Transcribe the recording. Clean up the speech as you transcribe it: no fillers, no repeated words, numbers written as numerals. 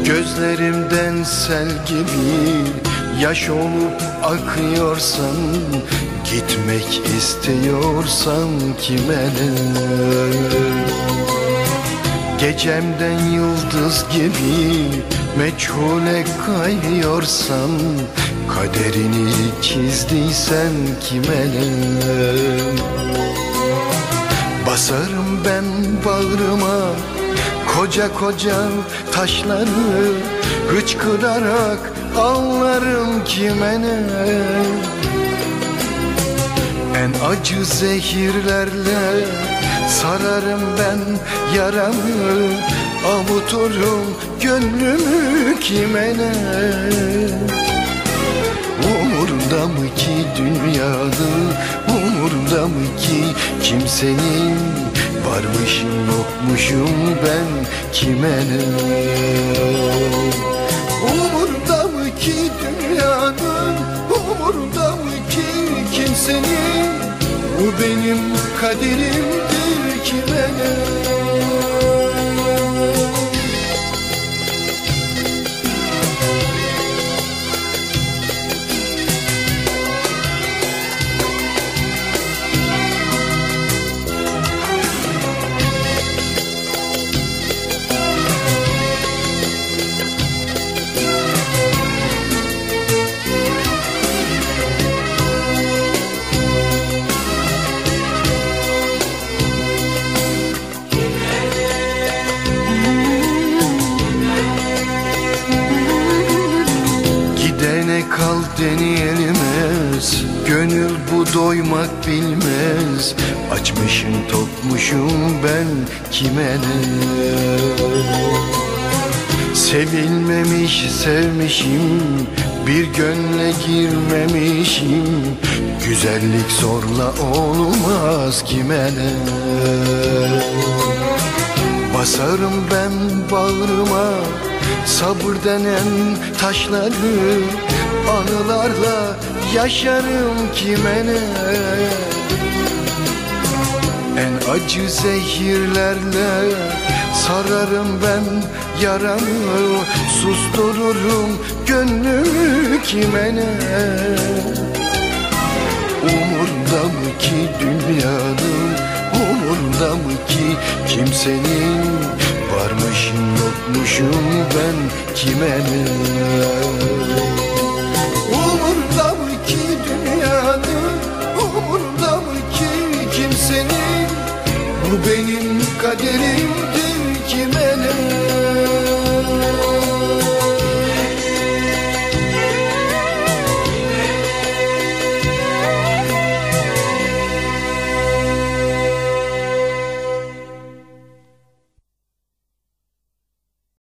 Gözlerimden sel gibi yaş olup akıyorsan, gitmek istiyorsan kime ne? Gecemden yıldız gibi meçhule kayıyorsan, kaderini çizdiysen kime ne? Basarım ben bağrıma koca koca taşları, hıçkırarak ağlarım kime ne? En acı zehirlerle sararım ben yaramı, avuturum gönlümü kime ne? Umurumda mı ki dünyanın, umurumda mı ki kimsenin, varmışım yokmuşum ben kime ne? Umurumda mı ki dünyanın, umurumda mı ki kimsenin, bu benim kaderimdir kime ne? Kal deneyelmez, gönül bu doymak bilmez. Açmışım tokmuşum ben kime ne? Sevilmemiş sevmişim, bir gönle girmemişim. Güzellik zorla olmaz kime ne? Basarım ben bağrıma sabır denen taşları, anılarla yaşarım kime ne? En acı zehirlerle sararım ben yaramı, sustururum gönlümü kime ne? Umurumda mı ki dünyanın, umurumda mı ki kimsenin, varmışım yokmuşum ben kime ne?